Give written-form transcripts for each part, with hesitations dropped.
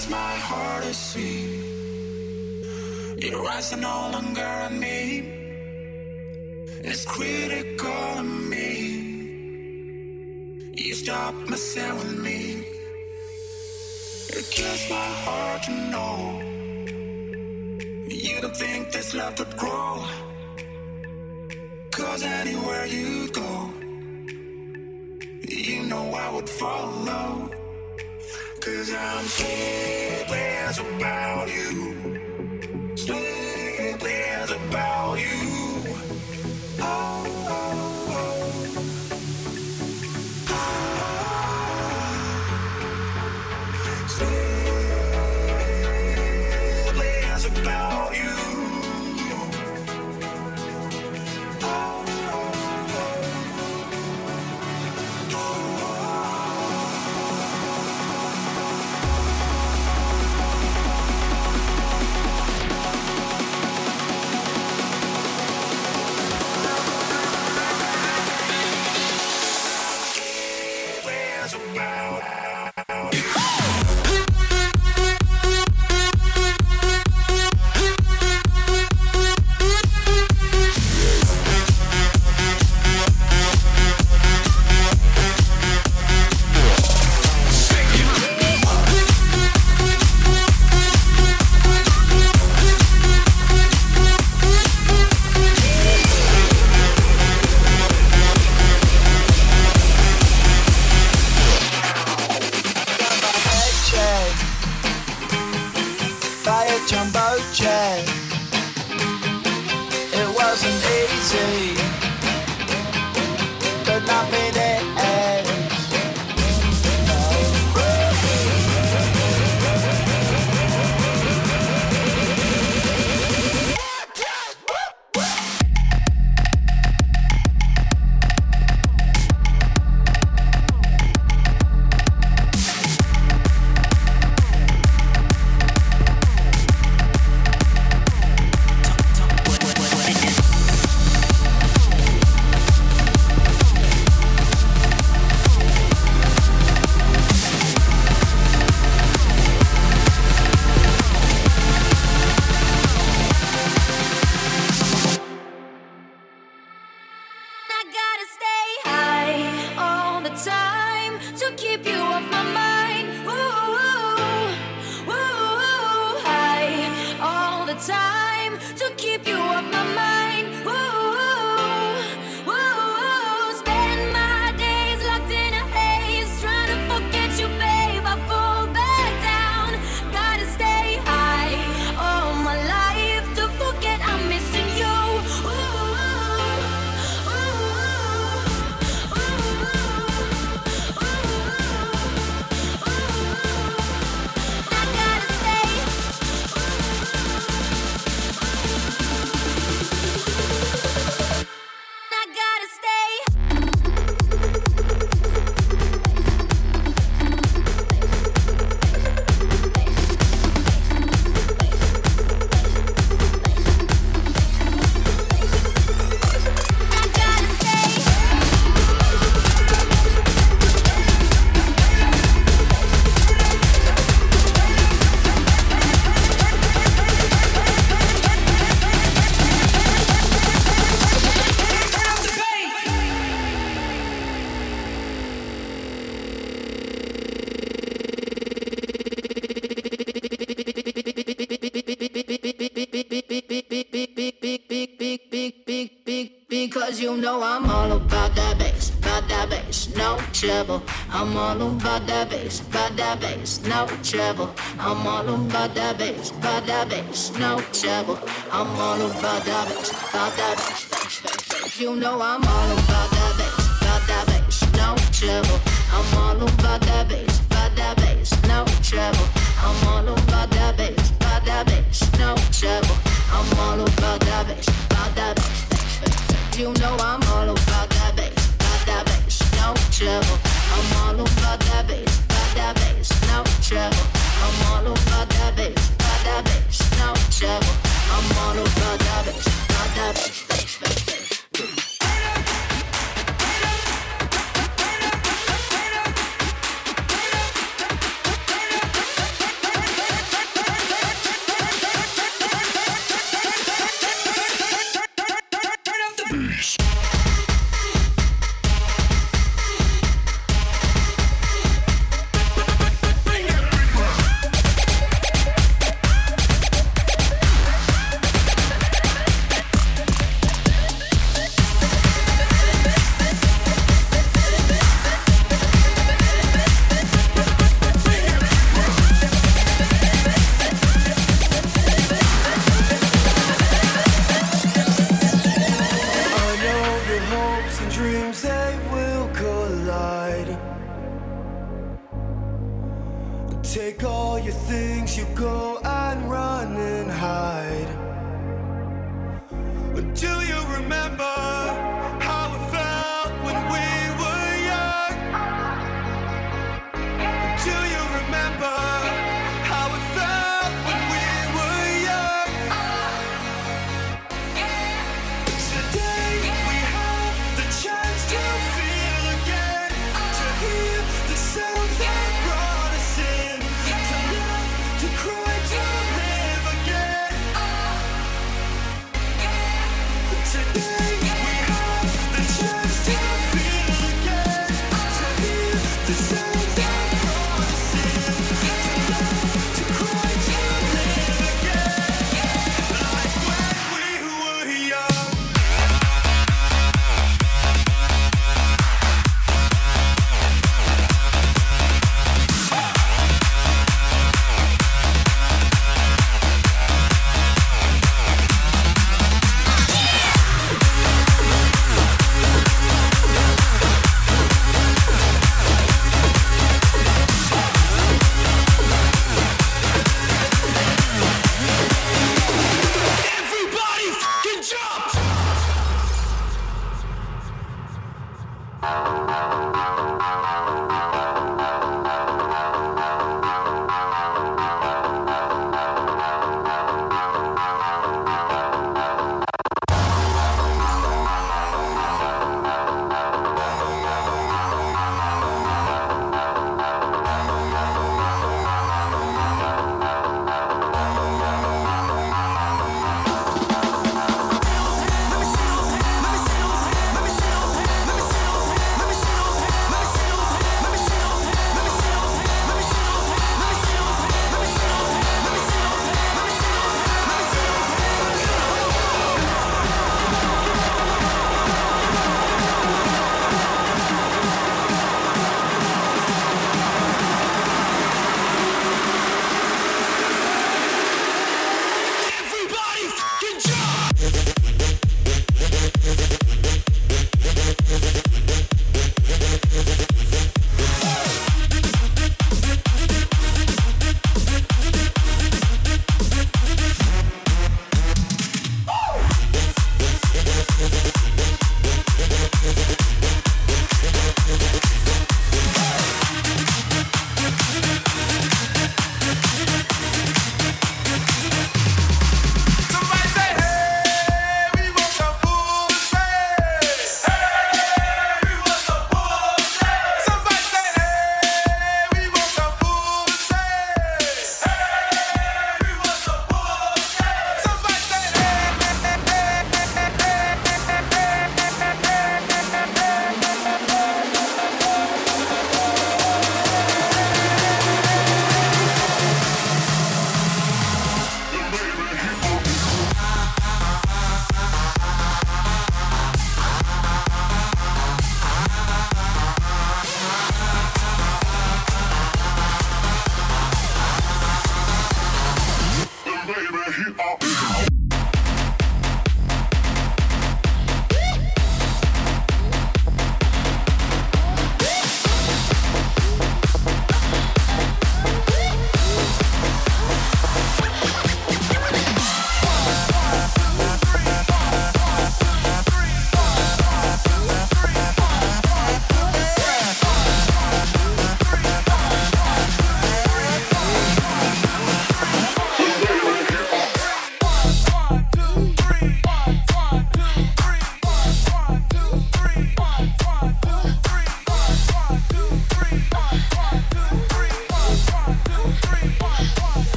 cause my heart is sweet. Your eyes are no longer on me. It's critical of me. You stop messing with me. It kills my heart to know you don't think this love would grow. Cause anywhere you go, you know I would follow. Cause I'm sleepless about you. Sleepless about you. Oh, oh, oh. Sleepless about you. Jumbo jet. It wasn't easy, but nothing ends. You know I'm all about that bass, no trouble. I'm all about that bass, no trouble. I'm all about that bass, no trouble. I'm all about that bass, You know I'm all about that bass, no trouble. I'm all about that bass, no trouble. I'm all about that bass, no trouble. I'm all about that bass, You know I'm all about that bass, no trouble. I'm all about that bass, no trouble. I'm all about that bass, no trouble. I'm all about that bass. take all your things, you go and run and hide. Do you remember how it felt when we were young? Do you remember how it felt when we were young? Today we have the chance to feel again, to hear the sound that brought us in, to love, to cry, to live again. Today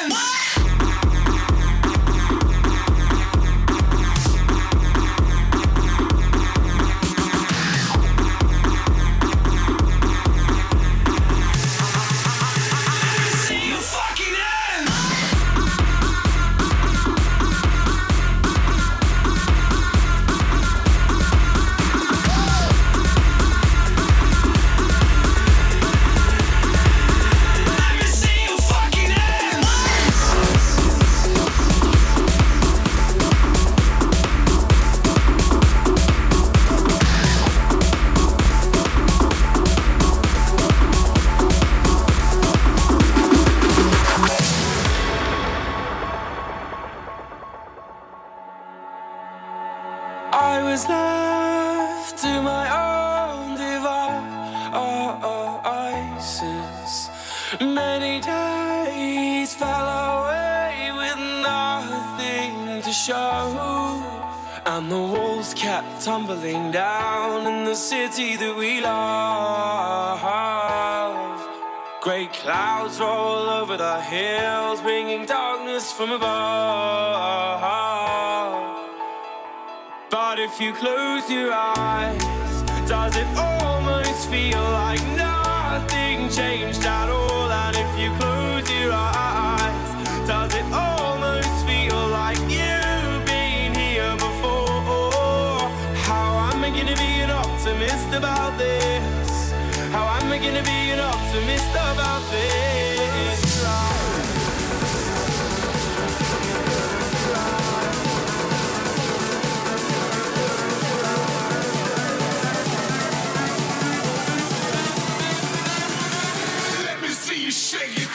I was left to my own devices. Many days fell away with nothing to show, and the walls kept tumbling down in the city that we love. Great clouds roll over the hills, bringing darkness from above. But if you close your eyes, does it almost feel like nothing changed at all? And if you close your eyes, does it almost feel like you've been here before? How am I gonna be an optimist about this? How am I gonna be an optimist about this? Shake it.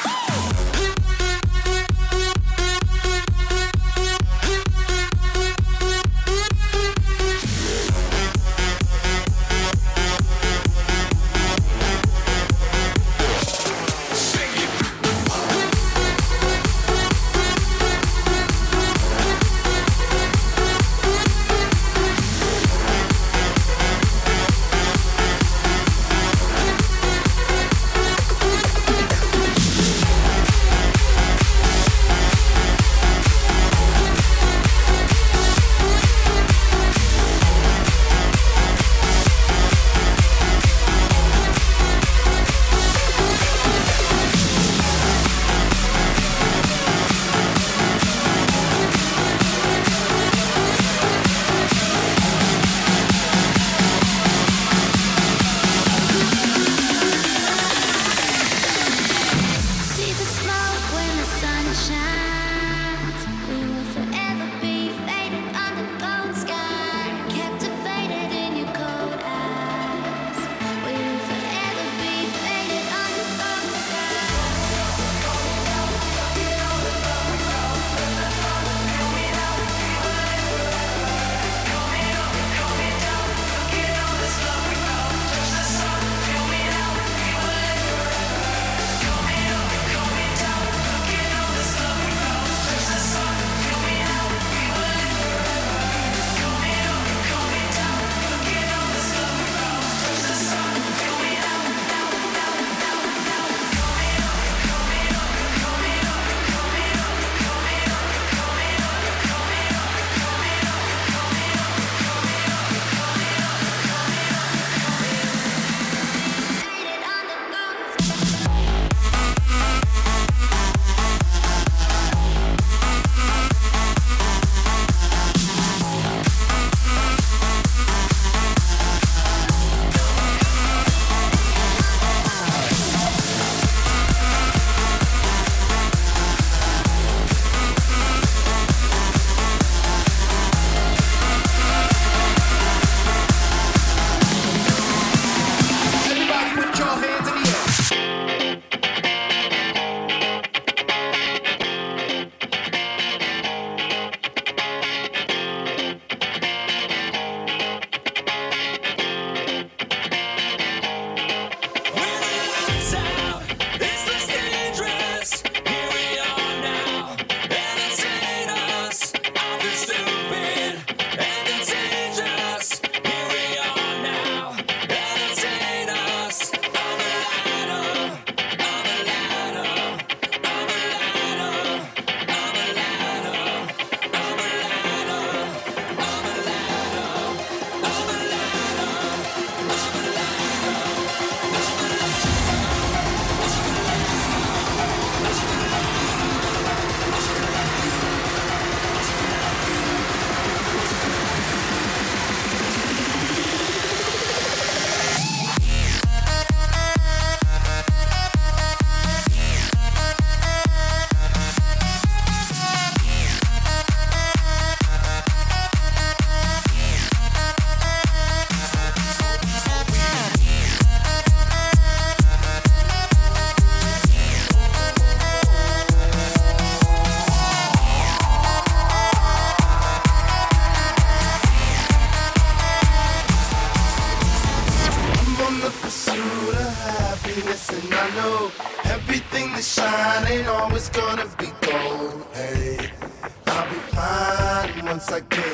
once again.